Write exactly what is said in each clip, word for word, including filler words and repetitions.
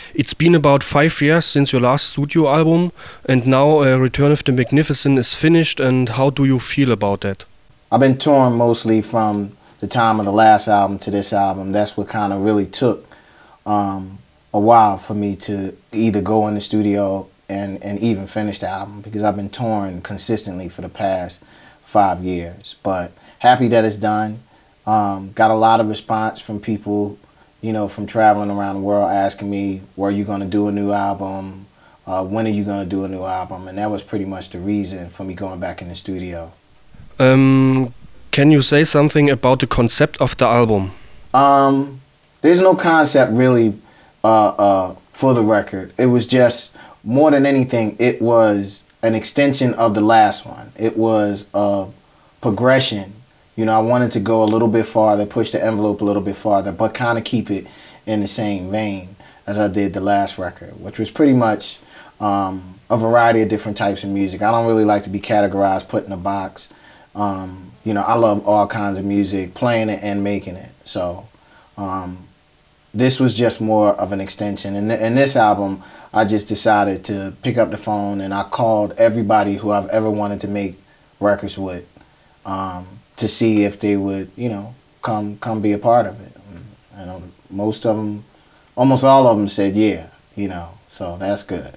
It's been about five years since your last studio album, and now uh, Return of the Magnificent is finished. And how do you feel about that? I've been touring mostly from the time of the last album to this album. That's what kind of really took um, a while for me to either go in the studio and, and even finish the album, because I've been touring consistently for the past five years. But happy that it's done. Um, got a lot of response from people, you know, from traveling around the world asking me, were you going to do a new album? Uh, when are you going to do a new album? And that was pretty much the reason for me going back in the studio. Um, can you say something about the concept of the album? Um, there's no concept really uh, uh, for the record. It was just, more than anything, it was an extension of the last one. It was a progression. You know, I wanted to go a little bit farther, push the envelope a little bit farther, but kind of keep it in the same vein as I did the last record, which was pretty much um, a variety of different types of music. I don't really like to be categorized, put in a box. Um, you know, I love all kinds of music, playing it and making it. So um, this was just more of an extension. And in this album, I just decided to pick up the phone and I called everybody who I've ever wanted to make records with um, to see if they would, you know, come come be a part of it. And um, most of them, almost all of them said yeah, you know, so that's good.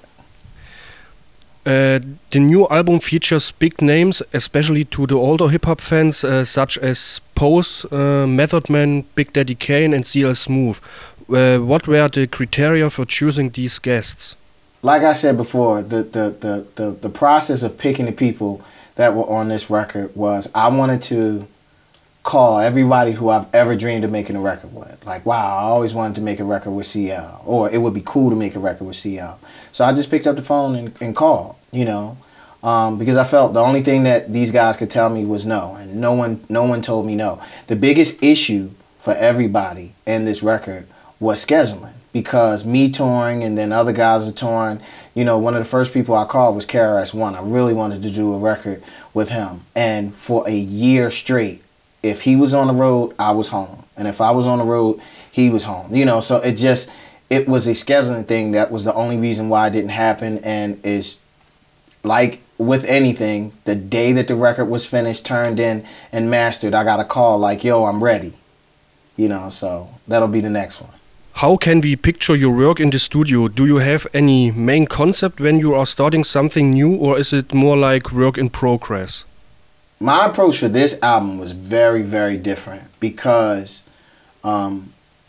Uh, the new album features big names, especially to the older hip-hop fans, uh, such as Pose, uh, Method Man, Big Daddy Kane and C L Smooth. Uh, what were the criteria for choosing these guests? Like I said before, the, the, the, the, the process of picking the people that were on this record was I wanted to call everybody who I've ever dreamed of making a record with. Like, wow, I always wanted to make a record with C L, or it would be cool to make a record with C L. So I just picked up the phone and, and called, you know, um, because I felt the only thing that these guys could tell me was no, and no one, no one told me no. The biggest issue for everybody in this record was scheduling, because me touring and then other guys are touring. You know, one of the first people I called was K R S One. I really wanted to do a record with him, and for a year straight, if he was on the road, I was home. And if I was on the road, he was home. You know, so it just, it was a scheduling thing. That was the only reason why it didn't happen. And it's like with anything, the day that the record was finished, turned in, and mastered, I got a call like, yo, I'm ready. You know, so that'll be the next one. How can we picture your work in the studio? Do you have any main concept when you are starting something new, or is it more like work in progress? My approach for this album was very, very different, because um,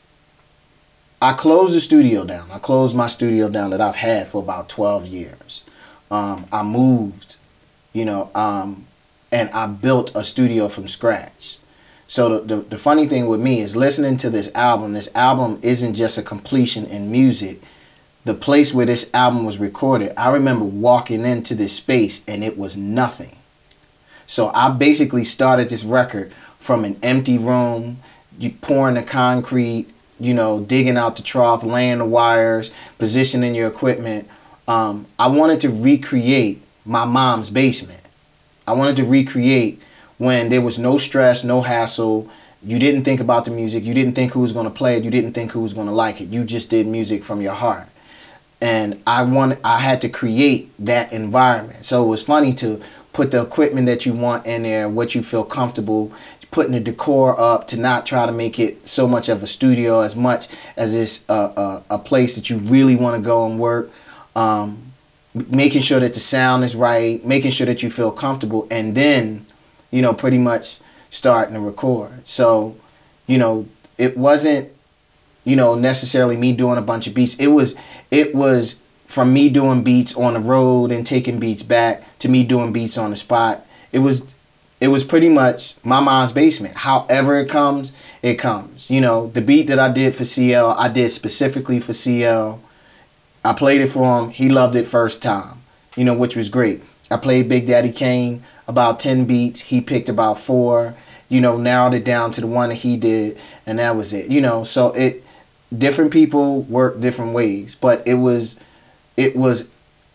I closed the studio down. I closed my studio down that I've had for about twelve years. Um, I moved, you know, um, and I built a studio from scratch. So the, the, the funny thing with me is listening to this album, this album isn't just a completion in music. The place where this album was recorded, I remember walking into this space and it was nothing. So I basically started this record from an empty room, you pouring the concrete, you know, digging out the trough, laying the wires, positioning your equipment. Um, I wanted to recreate my mom's basement. I wanted to recreate when there was no stress, no hassle. You didn't think about the music. You didn't think who was going to play it. You didn't think who was going to like it. You just did music from your heart. And I wanted, I had to create that environment. So it was funny to put the equipment that you want in there, what you feel comfortable, putting the decor up, to not try to make it so much of a studio as much as it's a, a, a place that you really want to go and work. Um, making sure that the sound is right, making sure that you feel comfortable, and then, you know, pretty much starting to record. So, you know, it wasn't, you know, necessarily me doing a bunch of beats. It was, it was from me doing beats on the road and taking beats back to me doing beats on the spot. It was, it was pretty much my mom's basement. However it comes, it comes. You know, the beat that I did for C L, I did specifically for C L. I played it for him. He loved it first time, you know, which was great. I played Big Daddy Kane about ten beats. He picked about four, you know, narrowed it down to the one that he did, and that was it. You know, so it, different people work different ways, but it was, it was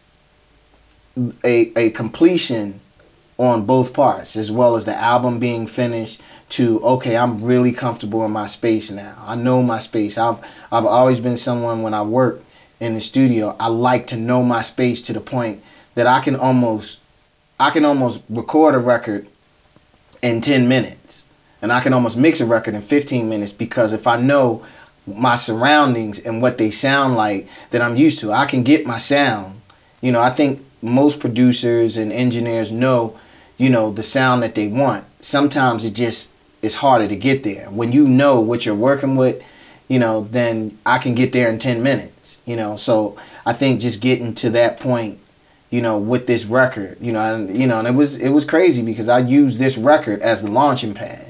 a, a completion on both parts, as well as the album being finished to, okay, I'm really comfortable in my space now. I know my space. I've, I've always been someone when I work in the studio, I like to know my space to the point that I can almost I can almost record a record in ten minutes. And I can almost mix a record in fifteen minutes, because if I know my surroundings and what they sound like that I'm used to, I can get my sound. You know, I think most producers and engineers know, you know, the sound that they want. Sometimes it just is harder to get there. When you know what you're working with, you know, then I can get there in ten minutes, you know. So I think just getting to that point, you know, with this record, you know, and you know, and it was it was crazy because I used this record as the launching pad.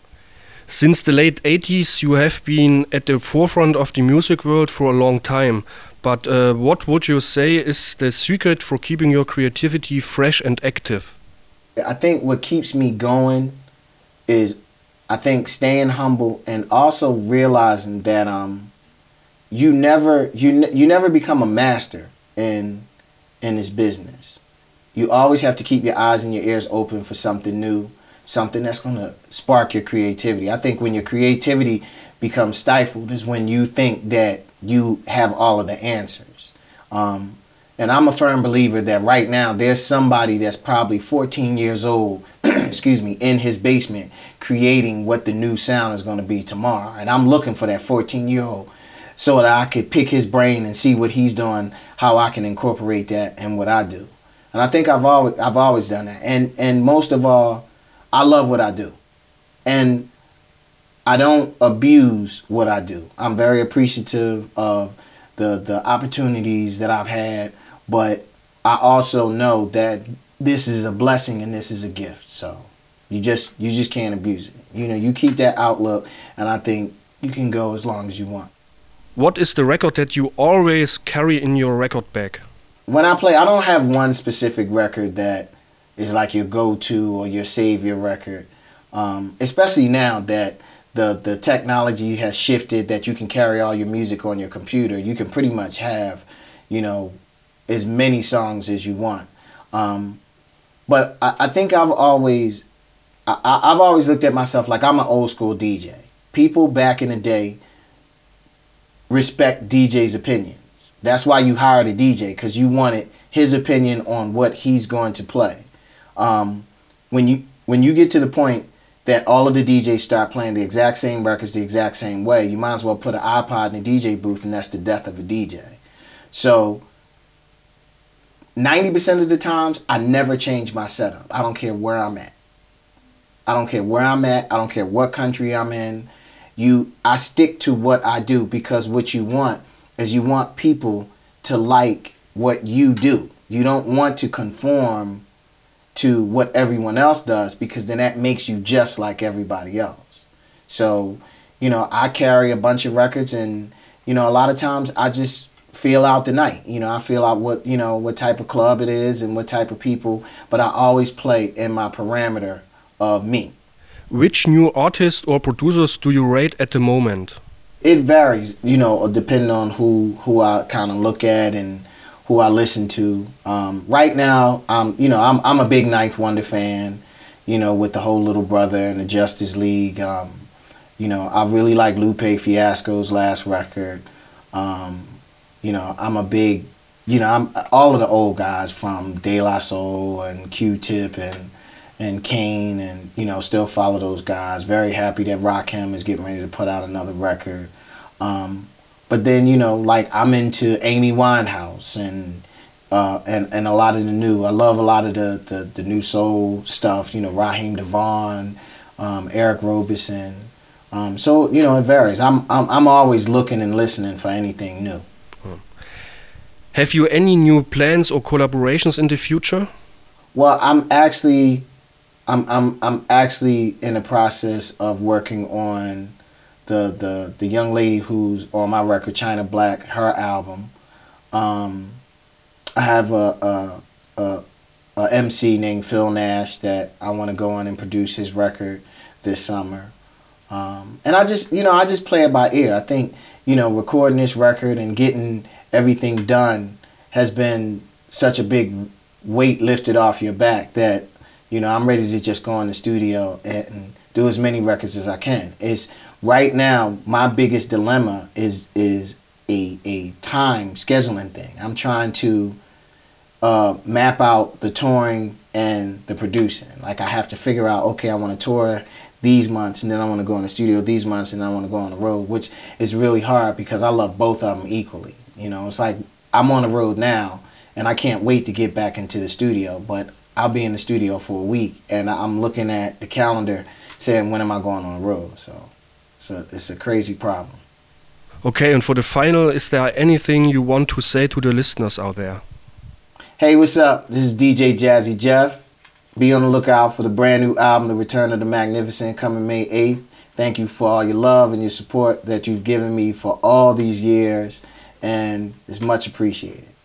Since the late eighties, you have been at the forefront of the music world for a long time. But uh, what would you say is the secret for keeping your creativity fresh and active? I think what keeps me going is, I think, staying humble and also realizing that um, you never you ne- you never become a master in in this business. You always have to keep your eyes and your ears open for something new, something that's going to spark your creativity. I think when your creativity becomes stifled is when you think that you have all of the answers. Um, and I'm a firm believer that right now there's somebody that's probably fourteen years old, excuse me, in his basement creating what the new sound is going to be tomorrow. And I'm looking for that fourteen-year-old so that I could pick his brain and see what he's doing, how I can incorporate that in what I do. And I think I've always I've always done that. And and most of all, I love what I do. And I don't abuse what I do. I'm very appreciative of the the opportunities that I've had, but I also know that this is a blessing and this is a gift. So you just you just can't abuse it. You know, you keep that outlook, and I think you can go as long as you want. What is the record that you always carry in your record bag? When I play, I don't have one specific record that is like your go-to or your savior record. Um, especially now that the the technology has shifted, that you can carry all your music on your computer. You can pretty much have, you know, as many songs as you want. Um, but I, I think I've always, I, I've always looked at myself like I'm an old school D J. People back in the day respect D J's opinions. That's why you hired a D J, because you wanted his opinion on what he's going to play. Um, when you when you get to the point that all of the D Js start playing the exact same records the exact same way, you might as well put an iPod in the D J booth, and that's the death of a D J. So ninety percent of the times, I never change my setup. I don't care where I'm at. I don't care where I'm at. I don't care what country I'm in. You, I stick to what I do, because what you want is you want people to like what you do. You don't want to conform to what everyone else does, because then that makes you just like everybody else. So, you know, I carry a bunch of records, and, you know, a lot of times I just feel out the night. You know, I feel out what, you know, what type of club it is and what type of people, but I always play in my parameter of me. Which new artists or producers do you rate at the moment? It varies, you know, depending on who, who I kind of look at and who I listen to. Um, right now, um, you know, I'm I'm a big Ninth Wonder fan, you know, with the whole Little Brother and the Justice League. Um, you know, I really like Lupe Fiasco's last record. Um, you know, I'm a big, you know, I'm all of the old guys from De La Soul and Q-Tip and and Kane, and, you know, still follow those guys. Very happy that Rakim is getting ready to put out another record. Um, But then, you know, like, I'm into Amy Winehouse and uh, and and a lot of the new. I love a lot of the the, the new soul stuff. You know, Raheem DeVaughn, um, Eric Roberson. Um, so, you know, it varies. I'm I'm I'm always looking and listening for anything new. Have you any new plans or collaborations in the future? Well, I'm actually, I'm I'm I'm actually in the process of working on the the the young lady who's on my record, China Black, her album. Um, I have a, a, a, a M C named Phil Nash that I want to go on and produce his record this summer. Um, and I just, you know, I just play it by ear. I think, you know, recording this record and getting everything done has been such a big weight lifted off your back that, you know, I'm ready to just go in the studio and do as many records as I can. It's right now, my biggest dilemma is is a a time scheduling thing. I'm trying to uh, map out the touring and the producing. Like, I have to figure out, okay, I want to tour these months, and then I want to go in the studio these months, and then I want to go on the road, which is really hard because I love both of them equally. You know, it's like I'm on the road now, and I can't wait to get back into the studio, but I'll be in the studio for a week, and I'm looking at the calendar saying, when am I going on the road? So it's a, it's a crazy problem. Okay, and for the final, is there anything you want to say to the listeners out there? Hey, what's up? This is D J Jazzy Jeff. Be on the lookout for the brand new album, The Return of the Magnificent, coming May eighth. Thank you for all your love and your support that you've given me for all these years, and it's much appreciated.